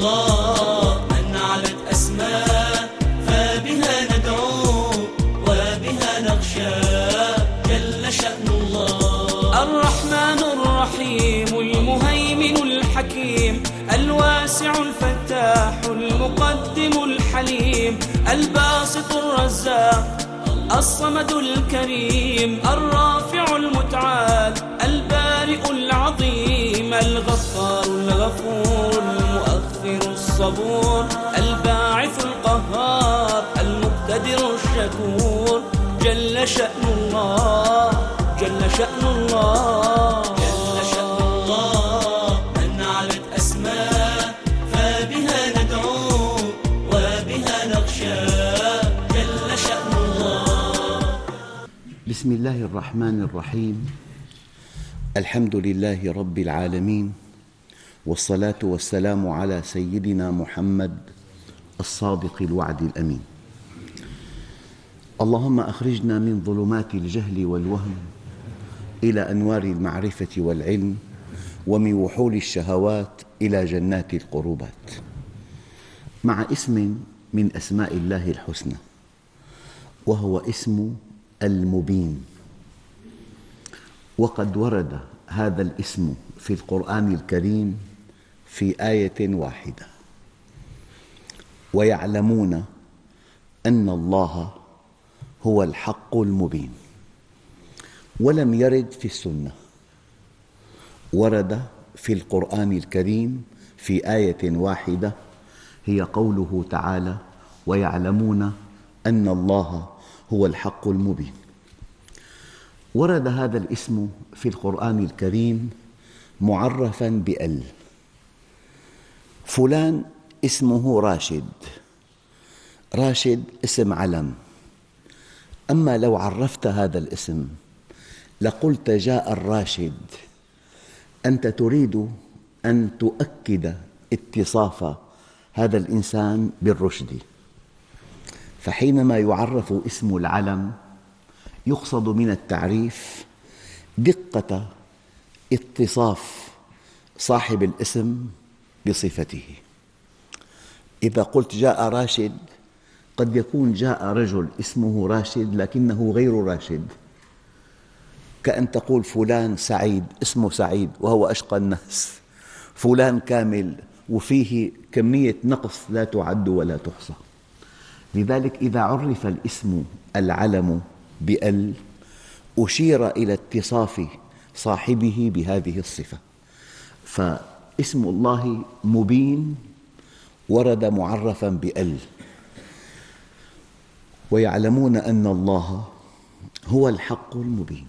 الله من علت أسماء فبها ندعو وبها نخشى جل شأن الله. الرحمن الرحيم المهيمن الحكيم الواسع الفتاح المقدم الحليم الباسط الرزاق الصمد الكريم الرافع المتعال البارئ العظيم الغفار الغفور المؤخر الصبور الباعث القهار المقتدر الشكور جل شأن الله جل شأن الله جل شأن الله من علت أسماء فبها ندعو وبها نخشى جل شأن الله. بسم الله الرحمن الرحيم. الحمد لله رب العالمين، والصلاة والسلام على سيدنا محمد الصادق الوعد الأمين. اللهم أخرجنا من ظلمات الجهل والوهم إلى أنوار المعرفة والعلم، ومن وحول الشهوات إلى جنات القربات، مع اسم من أسماء الله الحسنى، وهو اسم المبين. وقد ورد هذا الاسم في القرآن الكريم في آية واحدة: ويعلمون أن الله هو الحق المبين. ولم يرد في السنة، ورد في القرآن الكريم في آية واحدة، هي قوله تعالى: ويعلمون أن الله هو الحق المبين. ورد هذا الاسم في القرآن الكريم معرفاً بأل. فلان اسمه راشد. راشد اسم علم، أما لو عرفت هذا الاسم لقلت جاء الراشد، أنت تريد أن تؤكد اتصاف هذا الإنسان بالرشد. فحينما يعرف اسم العلم يقصد من التعريف دقة اتصاف صاحب الاسم بصفته. إذا قلت جاء راشد، قد يكون جاء رجل اسمه راشد لكنه غير راشد، كأن تقول فلان سعيد، اسمه سعيد وهو أشقى الناس. فلان كامل وفيه كمية نقص لا تعد ولا تحصى. لذلك إذا عرف الاسم العلم بأل أشير إلى اتصاف صاحبه بهذه الصفة. فاسم الله مبين ورد معرفاً بأل. ويعلمون أن الله هو الحق المبين.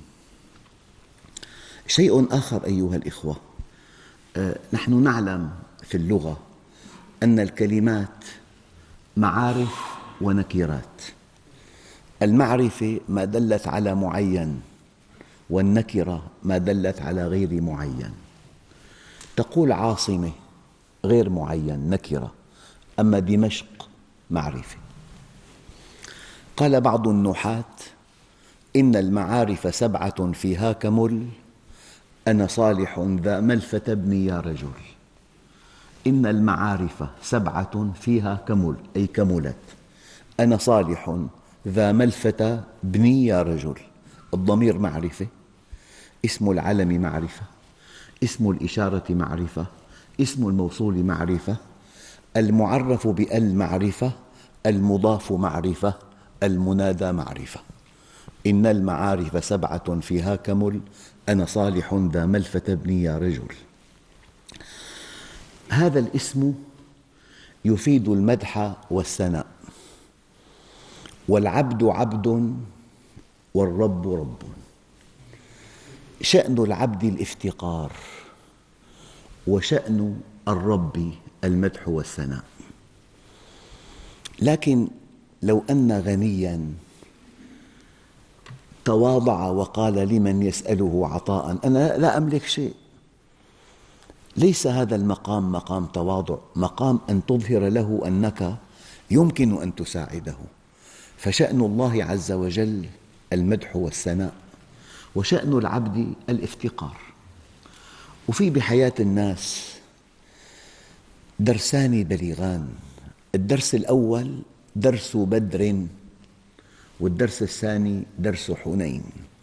شيء آخر أيها الإخوة، نحن نعلم في اللغة أن الكلمات معارف ونكرات. المعرفة ما دلت على معين، والنكرة ما دلت على غير معين. تقول عاصمة غير معين نكرة، أما دمشق معرفة. قال بعض النحاة: إن المعارف 7 فيها كمل، أنا صالح ذا ملفة ابني يا رجل. إن المعارف 7 فيها كمل، أي كملت. أنا صالح ذا ملفة ابني يا رجل. الضمير معرفة، اسم العلم معرفة، اسم الإشارة معرفة، اسم الموصول معرفة، المعرف بأل معرفة، المضاف معرفة، المنادى معرفة. إن المعارف 7 فيها كمل، أنا صالح ذا ملفة ابني يا رجل. هذا الاسم يفيد المدح والثناء. والعبد عبد والرب رب. شأن العبد الافتقار، وشأن الرب المدح والثناء. لكن لو أن غنياً تواضع وقال لمن يسأله عطاءً: أنا لا أملك شيء، ليس هذا المقام مقام تواضع، مقام أن تظهر له أنك يمكن أن تساعده. فشأن الله عز وجل المدح والثناء، وشأن العبد الافتقار. وفي بحياة الناس درسان بليغان. الدرس الأول درس بدر، والدرس الثاني درس حنين.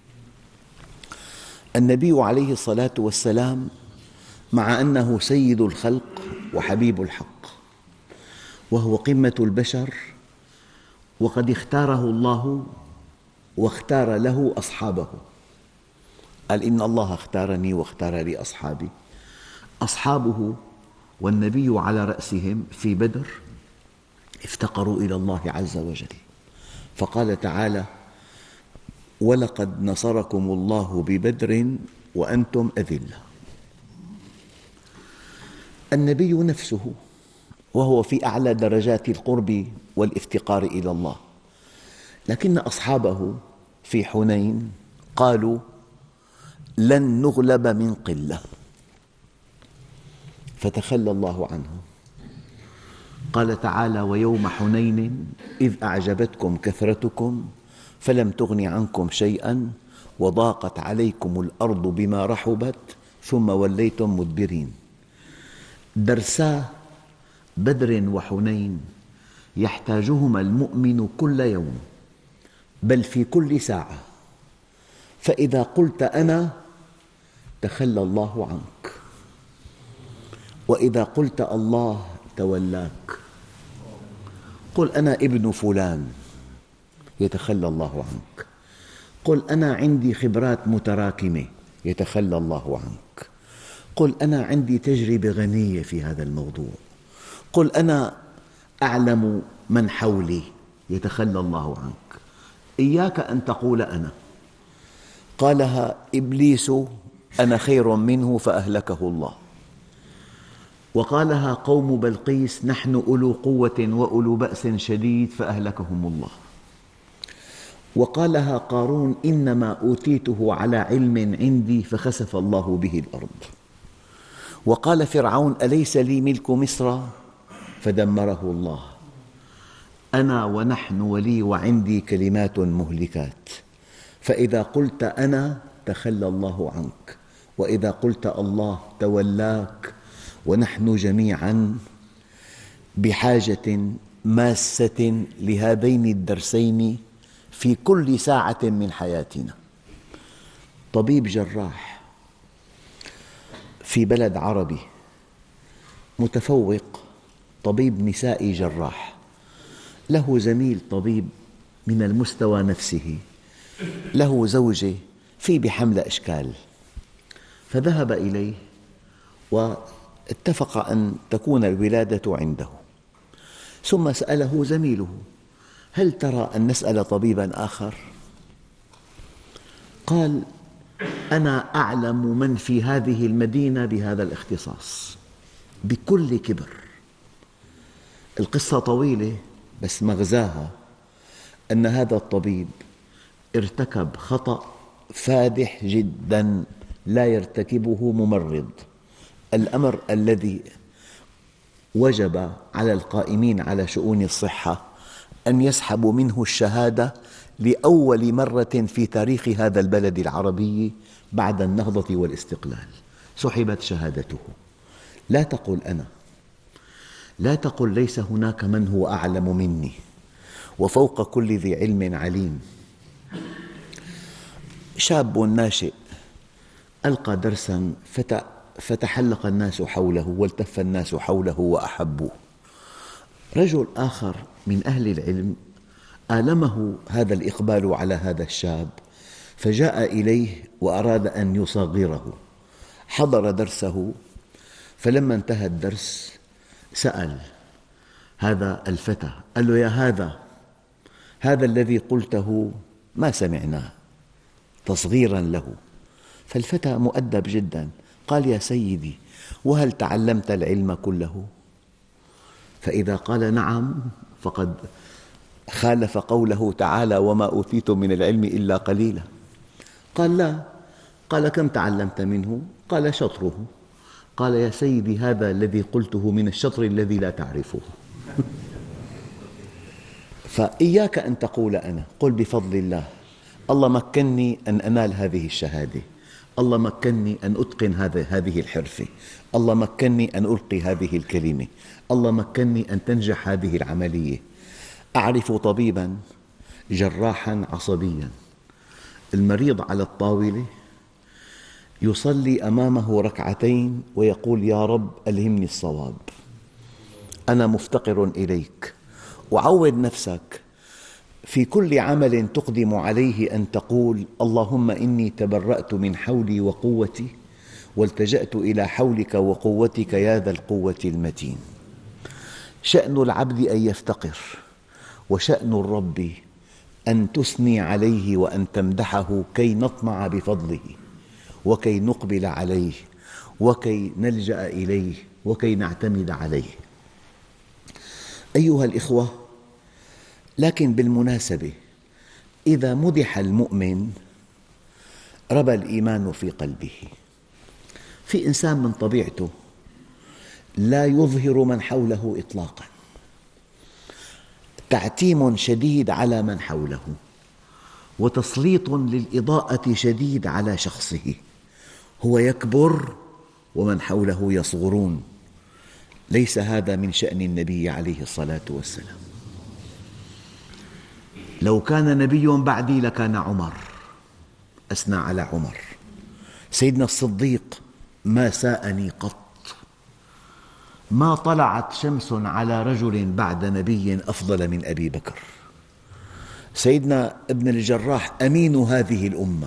النبي عليه الصلاة والسلام مع أنه سيد الخلق وحبيب الحق وهو قمة البشر، وقد اختاره الله واختار له أصحابه. قال إن الله اختارني واختار لي أصحابي. أصحابه والنبي على رأسهم في بدر افتقروا إلى الله عز وجل، فقال تعالى: ولقد نصركم الله ببدر وأنتم أذلة. النبي نفسه وهو في أعلى درجات القرب والافتقار إلى الله، لكن أصحابه في حنين قالوا: لن نغلب من قلة، فتخلى الله عنهم. قال تعالى: ويوم حنين إذ أعجبتكم كثرتكم فلم تغن عنكم شيئا وضاقت عليكم الأرض بما رحبت ثم وليتم مدبرين. درسا بدر وحنين يحتاجهما المؤمن كل يوم، بل في كل ساعة. فإذا قلت أنا تخلى الله عنك، وإذا قلت الله تولاك. قل أنا ابن فلان يتخلى الله عنك. قل أنا عندي خبرات متراكمة يتخلى الله عنك. قل أنا عندي تجربة غنية في هذا الموضوع. قل أنا أعلم من حولي يتخلى الله عنك. إياك أن تقول أنا. قالها إبليس: أنا خير منه فأهلكه الله. وقالها قوم بلقيس: نحن أولو قوة وأولو بأس شديد فأهلكهم الله. وقالها قارون: إنما أوتيته على علم عندي فخسف الله به الأرض. وقال فرعون: أليس لي ملك مصر فدمره الله. أنا ونحن ولي وعندي كلمات مهلكات. فإذا قلت أنا تخلى الله عنك، وإذا قلت الله تولاك. ونحن جميعاً بحاجة ماسة لهذين الدرسين في كل ساعة من حياتنا. طبيب جراح في بلد عربي متفوق، طبيب نسائي جراح، له زميل طبيب من المستوى نفسه، له زوجة في بحملة إشكال، فذهب إليه واتفق أن تكون الولادة عنده. ثم سأله زميله: هل ترى أن نسأل طبيباً آخر؟ قال: أنا أعلم من في هذه المدينة بهذا الاختصاص بكل كبر. القصة طويلة بس مغزاها أن هذا الطبيب ارتكب خطأ فادح جداً لا يرتكبه ممرض. الأمر الذي وجب على القائمين على شؤون الصحة أن يسحبوا منه الشهادة لأول مرة في تاريخ هذا البلد العربي بعد النهضة والاستقلال. سحبت شهادته. لا تقل أنا، لا تقل ليس هناك من هو أعلم مني، وفوق كل ذي علم عليم. شاب ناشئ ألقى درساً فتحلق الناس حوله والتف الناس حوله وأحبوه. رجل آخر من أهل العلم آلمه هذا الإقبال على هذا الشاب، فجاء إليه وأراد أن يصغره. حضر درسه، فلما انتهى الدرس سأل هذا الفتى، قال له: يا هذا الذي قلته ما سمعناه، تصغيراً له. فالفتى مؤدب جداً قال: يا سيدي، وهل تعلمت العلم كله؟ فإذا قال نعم فقد خالف قوله تعالى: وما أوتيتم من العلم إلا قليلا. قال: لا. قال: كم تعلمت منه؟ قال: شطره. قال: يا سيدي، هذا الذي قلته من الشطر الذي لا تعرفه. فإياك أن تقول أنا، قل بفضل الله. الله مكنني أن أنال هذه الشهادة، الله مكنني أن أتقن هذه الحرفة، الله مكنني أن ألقي هذه الكلمة، الله مكنني أن تنجح هذه العملية. أعرف طبيباً جراحاً عصبياً، المريض على الطاولة يصلي أمامه ركعتين ويقول: يا رب ألهمني الصواب، أنا مفتقر إليك. وعود نفسك في كل عمل تقدم عليه أن تقول: اللهم إني تبرأت من حولي وقوتي والتجأت إلى حولك وقوتك يا ذا القوة المتين. شأن العبد أن يفتقر، وشأن الرب أن تثني عليه وأن تمدحه كي نطمع بفضله، وكي نقبل عليه، وكي نلجأ إليه، وكي نعتمد عليه. أيها الإخوة، لكن بالمناسبة إذا مدح المؤمن ربى الإيمان في قلبه. في إنسان من طبيعته لا يظهر من حوله إطلاقاً، تعتيم شديد على من حوله، وتسليط للإضاءة شديد على شخصه، هو يكبر ومن حوله يصغرون. ليس هذا من شأن النبي عليه الصلاة والسلام. لو كان نبي بعدي لكان عمر، أثنى على عمر. سيدنا الصديق: ما ساءني قط، ما طلعت شمس على رجل بعد نبي أفضل من أبي بكر. سيدنا ابن الجراح أمين هذه الأمة.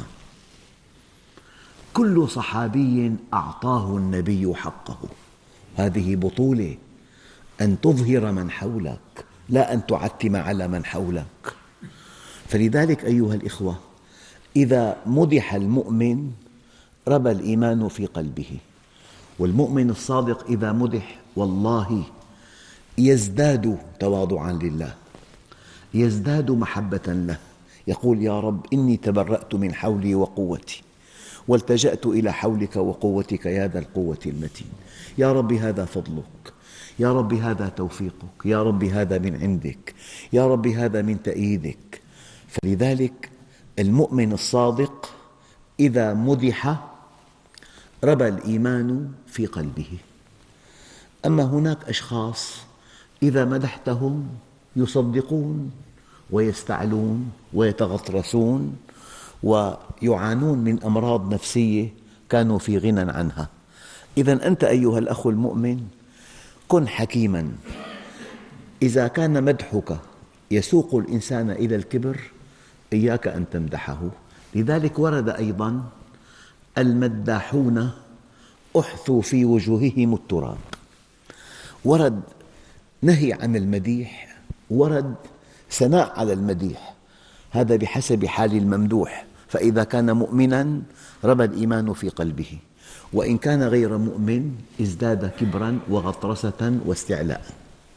كل صحابي أعطاه النبي حقه. هذه بطولة، أن تظهر من حولك لا أن تعتم على من حولك. فلذلك أيها الإخوة، إذا مدح المؤمن ربى الإيمان في قلبه. والمؤمن الصادق إذا مدح والله يزداد تواضعاً لله، يزداد محبة له، يقول: يا رب إني تبرأت من حولي وقوتي والتجأت إلى حولك وقوتك يا ذا القوة المتين. يا رب هذا فضلك، يا رب هذا توفيقك، يا رب هذا من عندك، يا رب هذا من تأييدك. فلذلك المؤمن الصادق إذا مدح ربى الإيمان في قلبه. أما هناك أشخاص إذا مدحتهم يصدقون ويستعلون ويتغطرسون ويعانون من أمراض نفسية كانوا في غنى عنها. إذن أنت أيها الأخ المؤمن كن حكيماً. إذا كان مدحك يسوق الإنسان إلى الكبر إياك أن تمدحه. لذلك ورد أيضاً: المداحون أحثوا في وجوههم التراب. ورد نهي عن المديح، ورد ثناء على المديح، هذا بحسب حال الممدوح. فإذا كان مؤمناً ربى الإيمان في قلبه، وإن كان غير مؤمن ازداد كبراً وغطرسة واستعلاء.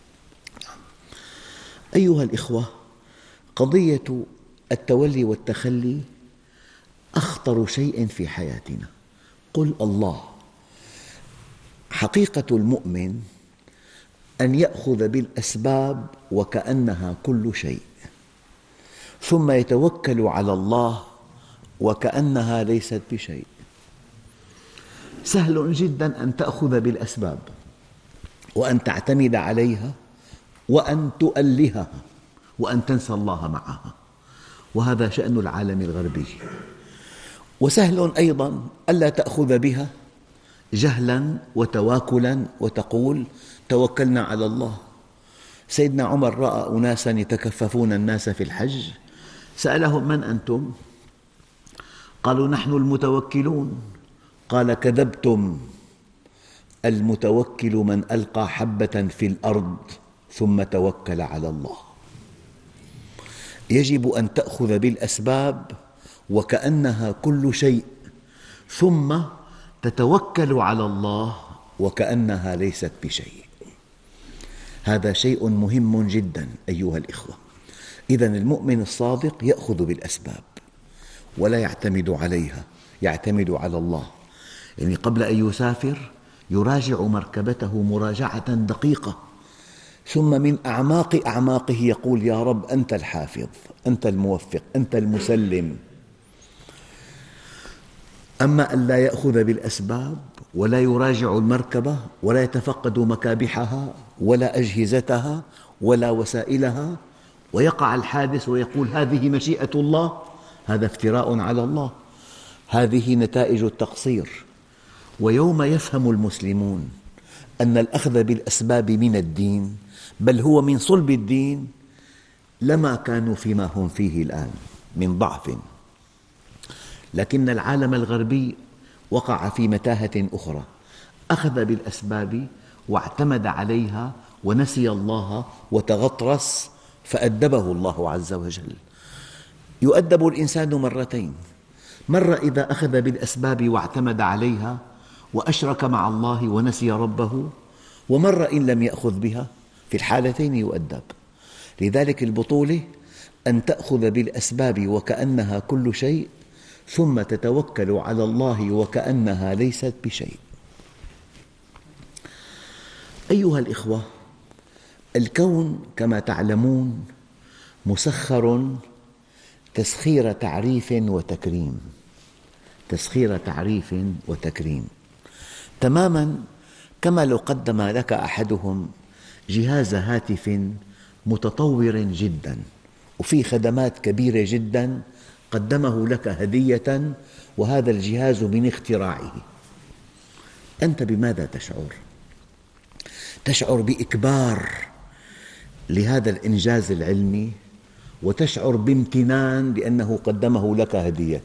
أيها الإخوة، قضية التولي والتخلي أخطر شيء في حياتنا. قل الله. حقيقة المؤمن أن يأخذ بالأسباب وكأنها كل شيء، ثم يتوكل على الله وكأنها ليست بشيء. سهل جداً أن تأخذ بالأسباب وأن تعتمد عليها وأن تؤلهها وأن تنسى الله معها، وهذا شأن العالم الغربي. وسهل أيضاً ألا تأخذ بها جهلاً وتواكلاً وتقول: توكلنا على الله. سيدنا عمر رأى أناساً يتكففون الناس في الحج، سألهم: من أنتم؟ قالوا: نحن المتوكلون. قال: كذبتم، المتوكل من ألقى حبة في الأرض ثم توكل على الله. يجب أن تأخذ بالأسباب وكأنها كل شيء، ثم تتوكل على الله وكأنها ليست بشيء. هذا شيء مهم جدا أيها الإخوة. إذن المؤمن الصادق يأخذ بالأسباب ولا يعتمد عليها، يعتمد على الله. يعني قبل أن يسافر يراجع مركبته مراجعة دقيقة، ثم من أعماق أعماقه يقول: يا رب أنت الحافظ، أنت الموفق، أنت المسلم. أما أن لا يأخذ بالأسباب ولا يراجع المركبة ولا يتفقد مكابحها ولا أجهزتها ولا وسائلها، ويقع الحادث ويقول هذه مشيئة الله، هذا افتراء على الله، هذه نتائج التقصير. ويوم يفهم المسلمون أن الأخذ بالأسباب من الدين، بل هو من صلب الدين، لما كانوا فيما هم فيه الآن من ضعف. لكن العالم الغربي وقع في متاهة أخرى، أخذ بالأسباب واعتمد عليها ونسي الله وتغطرس، فأدبه الله عز وجل. يؤدب الإنسان مرتين: مرة إذا أخذ بالأسباب واعتمد عليها وأشرك مع الله ونسي ربه، ومرة إن لم يأخذ بها، في الحالتين يؤدب. لذلك البطولة أن تأخذ بالأسباب وكأنها كل شيء، ثم تتوكل على الله وكأنها ليست بشيء. أيها الإخوة، الكون كما تعلمون مسخر تسخير تعريف وتكريم، تسخير تعريف وتكريم، تماماً كما لو قدم لك أحدهم جهاز هاتف متطور جداً وفيه خدمات كبيرة جداً، قدمه لك هدية، وهذا الجهاز من اختراعه. أنت بماذا تشعر؟ تشعر بإكبار لهذا الإنجاز العلمي، وتشعر بامتنان لأنه قدمه لك هدية.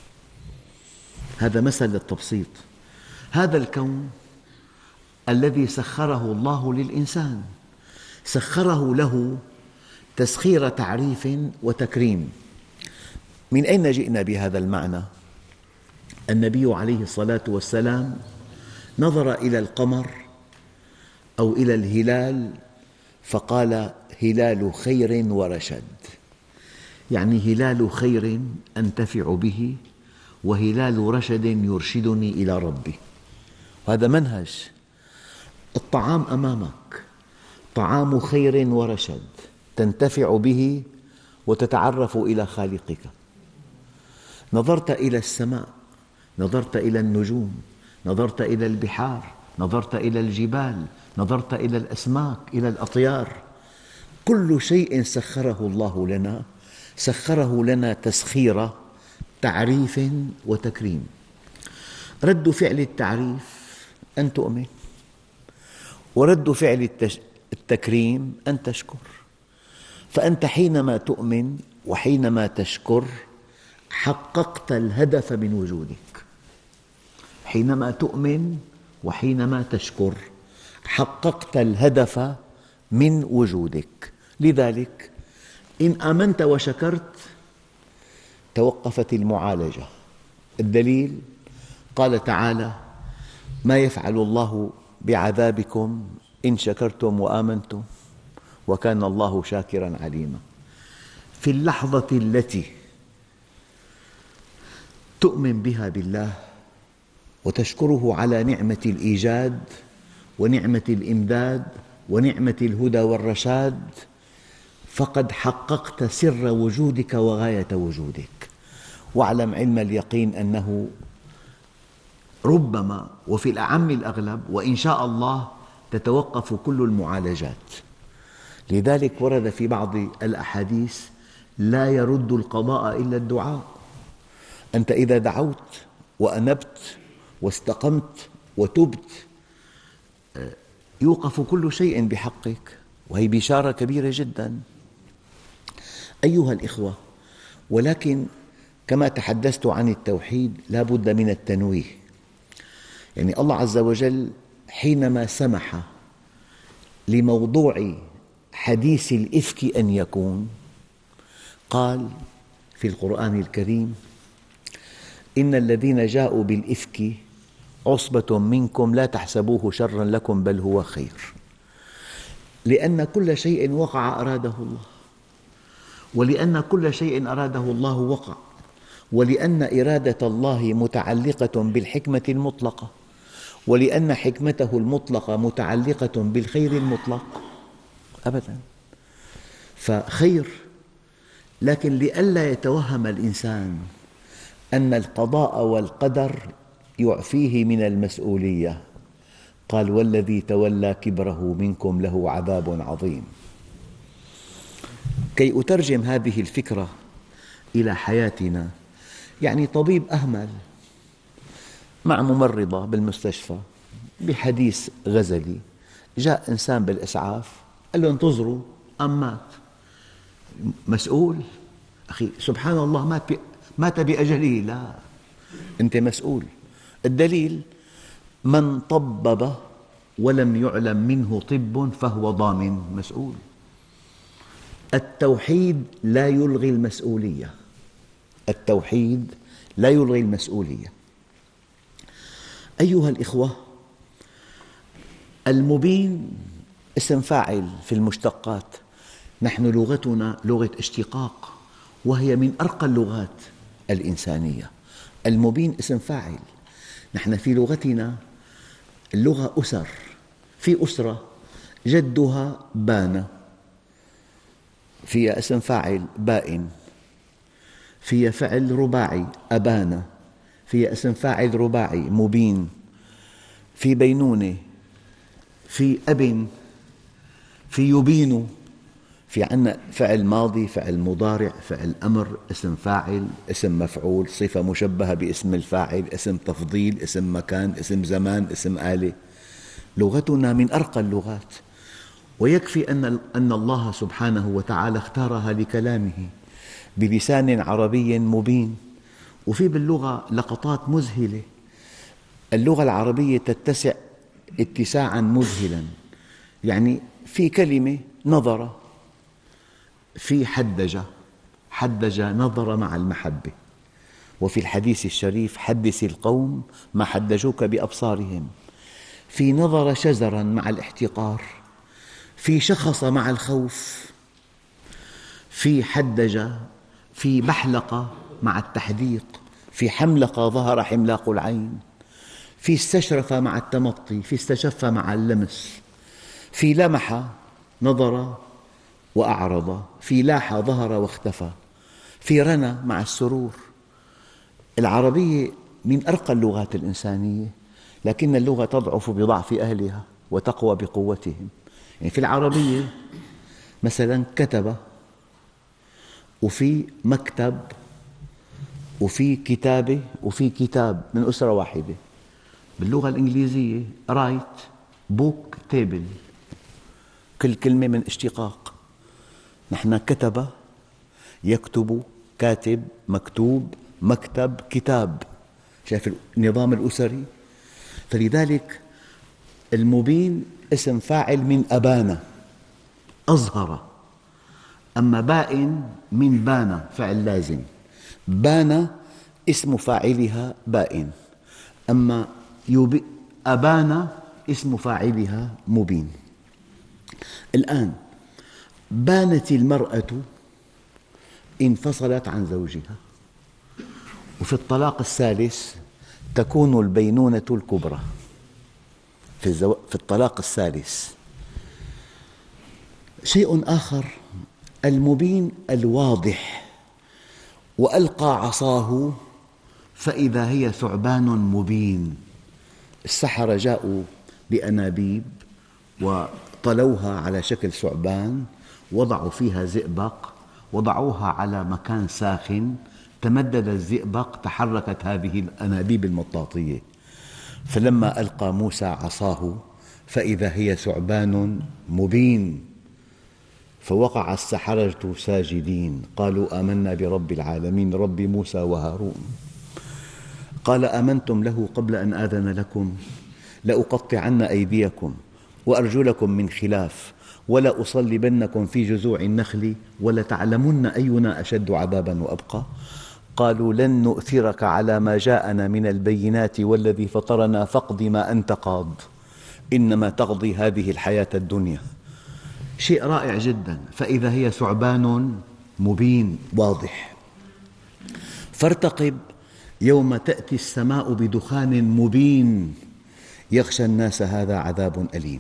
هذا مثل للتبسيط. هذا الكون الذي سخره الله للإنسان، سخره له تسخير تعريف وتكريم. من أين جئنا بهذا المعنى؟ النبي عليه الصلاة والسلام نظر إلى القمر أو إلى الهلال فقال: هلال خير ورشد، يعني هلال خير أنتفع به، وهلال رشد يرشدني إلى ربي. وهذا منهج. الطعام أمامك طعام خير ورشد تنتفع به وتتعرف إلى خالقك. نظرت إلى السماء، نظرت إلى النجوم، نظرت إلى البحار، نظرت إلى الجبال، نظرت إلى الأسماك، إلى الأطيار، كل شيء سخره الله لنا، سخره لنا تسخير تعريف وتكريم. رد فعل التعريف أن تؤمن، ورد فعل التكريم أن تشكر. فأنت حينما تؤمن وحينما تشكر حققت الهدف من وجودك. حينما تؤمن وحينما تشكر حققت الهدف من وجودك. لذلك إن آمنت وشكرت توقفت المعالجة. الدليل قال تعالى: ما يفعل الله بعذابكم إن شكرتم وآمنتم وكان الله شاكراً عليماً. في اللحظة التي تؤمن بها بالله وتشكره على نعمة الإيجاد ونعمة الإمداد ونعمة الهدى والرشاد، فقد حققت سر وجودك وغاية وجودك. واعلم علم اليقين أنه ربما وفي الأعم الأغلب وإن شاء الله تتوقف كل المعالجات. لذلك ورد في بعض الأحاديث: لا يرد القضاء إلا الدعاء. أنت إذا دعوت وأنبت واستقمت وتبت يوقف كل شيء بحقك، وهي بشارة كبيرة جداً. أيها الإخوة، ولكن كما تحدثت عن التوحيد لا بد من التنويه. يعني الله عز وجل حينما سمح لموضوع حديث الإفك أن يكون، قال في القرآن الكريم: إن الذين جاءوا بالإفك عصبة منكم لا تحسبوه شراً لكم بل هو خير. لأن كل شيء وقع أراده الله، ولأن كل شيء أراده الله وقع، ولأن إرادة الله متعلقة بالحكمة المطلقة، ولأن حكمته المطلقة متعلقة بالخير المطلق. أبداً، فخير. لكن لئلا يتوهم الإنسان أن القضاء والقدر يعفيه من المسؤولية. قال: والذي تولى كبره منكم له عذاب عظيم. كي أترجم هذه الفكرة إلى حياتنا، يعني طبيب أهمل مع ممرضة بالمستشفى بحديث غزلي، جاء إنسان بالإسعاف قال له: انتظروا، أم مات. مسؤول؟ أخي سبحان الله، مات بأجله. لا، أنت مسؤول. الدليل: من طبب ولم يعلم منه طب فهو ضامن، مسؤول. التوحيد لا يلغي المسؤولية، التوحيد لا يلغي المسؤولية. أيها الإخوة، المبين اسم فاعل في المشتقات. نحن لغتنا لغة اشتقاق، وهي من أرقى اللغات الإنسانية. المبين اسم فاعل. نحن في لغتنا اللغة أسر، في أسرة جدها بان، فيها اسم فاعل بائن، فيها فعل رباعي أبان، فيها اسم فاعل رباعي مبين، في بينونة، في أب، في يبين، في عندنا فعل ماضي، فعل مضارع، فعل أمر، اسم فاعل، اسم مفعول، صفة مشبهة باسم الفاعل، اسم تفضيل، اسم مكان، اسم زمان، اسم آلة. لغتنا من أرقى اللغات، ويكفي أن الله سبحانه وتعالى اختارها لكلامه بلسان عربي مبين. وفي باللغة لقطات مذهلة. اللغة العربية تتسع اتساعا مذهلا. يعني في كلمة نظر، في حدج، حدج نظر مع المحبة. وفي الحديث الشريف: حدث القوم ما حدجوك بأبصارهم. في نظر شزرا مع الاحتقار، في شخص مع الخوف، في حدج، في بحلق مع التحديق، في حملق ظهر حملاق العين، في استشرف مع التمطي، في استشف مع اللمس، في لمح نظر وأعرض، في لاح ظهر واختفى، في رنى مع السرور. العربية من أرقى اللغات الإنسانية، لكن اللغة تضعف بضعف أهلها وتقوى بقوتهم. يعني في العربية مثلا كتب، وفي مكتب، وفي كتابة، وفي كتاب من أسرة واحدة. باللغة الإنجليزية write book table، كل كلمة من اشتقاق. نحن كتب، يكتب، كاتب، مكتوب، مكتب، كتاب. شايف النظام الأسري؟ فلذلك المبين اسم فاعل من أبان، أظهر. أما بائن من بان، فعل لازم. بان اسم فاعلها بائن. أما أبان اسم فاعلها مبين. الآن بانت المرأة انفصلت عن زوجها، وفي الطلاق الثالث تكون البينونة الكبرى. في الطلاق الثالث. شيء آخر، المبين الواضح: وألقى عصاه فإذا هي ثعبان مبين. السحرة جاءوا بأنابيب وطلوها على شكل ثعبان، وضعوا فيها زئبق، وضعوها على مكان ساخن، تمدد الزئبق، تحركت هذه الأنابيب المطاطية. فلما ألقى موسى عصاه فإذا هي ثعبان مبين، فوقع السحرة ساجدين قالوا آمنا برب العالمين رب موسى وهارون. قال آمنتم له قبل أن آذن لكم لأقطعن أيديكم وأرجلكم من خلاف ولأصلبنكم في جذوع النخل ولتعلمن أينا أشد عذابا وأبقى. قالوا لن نؤثرك على ما جاءنا من البينات والذي فطرنا فاقض ما أنت قاض إنما تقضي هذه الحياة الدنيا. شيء رائع جدا. فإذا هي ثعبان مبين واضح. فارتقب يوم تأتي السماء بدخان مبين يغشى الناس هذا عذاب أليم.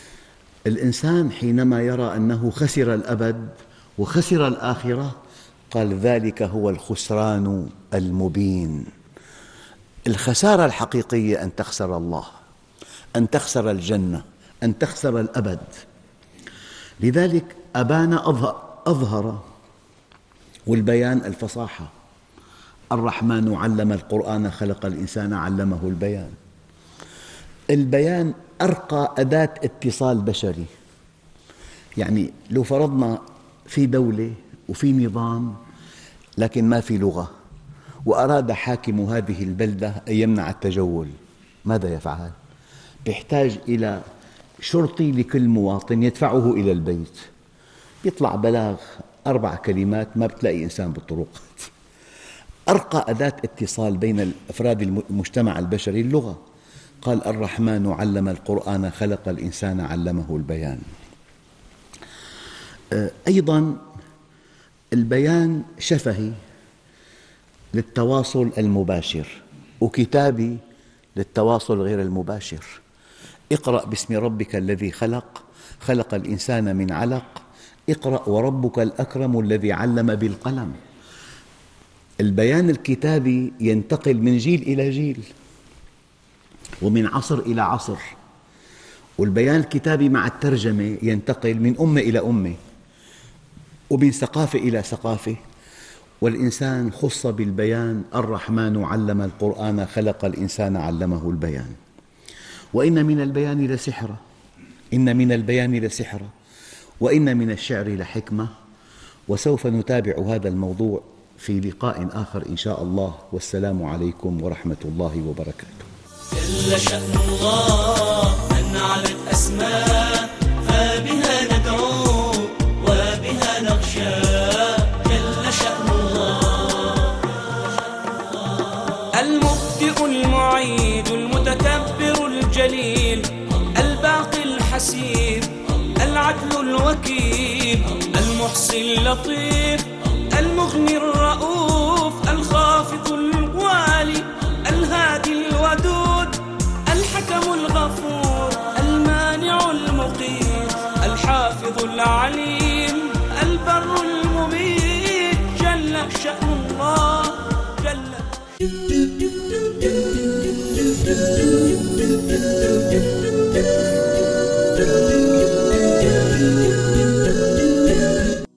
الإنسان حينما يرى أنه خسر الأبد وخسر الآخرة قال ذلك هو الخسران المبين. الخسارة الحقيقية أن تخسر الله، أن تخسر الجنة، أن تخسر الأبد. لذلك أبان أظهر، والبيان الفصاحة. الرحمن علم القرآن خلق الإنسان علمه البيان. البيان أرقى أداة اتصال بشري. يعني لو فرضنا في دولة وفي نظام لكن ما في لغة، وأراد حاكم هذه البلدة أن يمنع التجول، ماذا يفعل؟ يحتاج إلى شرطي لكل مواطن يدفعه إلى البيت، يطلع بلاغ 4 كلمات ما بتلاقي إنسان بالطرقات. أرقى أداة اتصال بين أفراد المجتمع البشري اللغة. قال الرحمن علم القرآن خلق الإنسان علمه البيان. أيضاً البيان شفهي للتواصل المباشر، وكتابي للتواصل غير المباشر. اقرأ باسم ربك الذي خلق، خلق الإنسان من علق، اقرأ وربك الأكرم الذي علم بالقلم. البيان الكتابي ينتقل من جيل إلى جيل ومن عصر إلى عصر، والبيان الكتابي مع الترجمة ينتقل من أمة إلى أمة ومن ثقافة إلى ثقافة. والإنسان خص بالبيان. الرحمن علم القرآن خلق الإنسان علمه البيان. وإن من البيان لسحرا، إن من البيان لسحرا، وإن من الشعر لحكمة. وسوف نتابع هذا الموضوع في لقاء آخر إن شاء الله. والسلام عليكم ورحمة الله وبركاته. جل شأن الله أن علت أسماء، فبها ندعو وبها نخشى. جل شأن الله المبدئ المعيد المتكبر الجليل الباقي الحسيب العدل الوكيل المحصي اللطيف المغني الرؤوف الخافض الوالي الهادي الودود الحكم الغفور المانع المقيت الحافظ العليم البر المميت. جل شأنه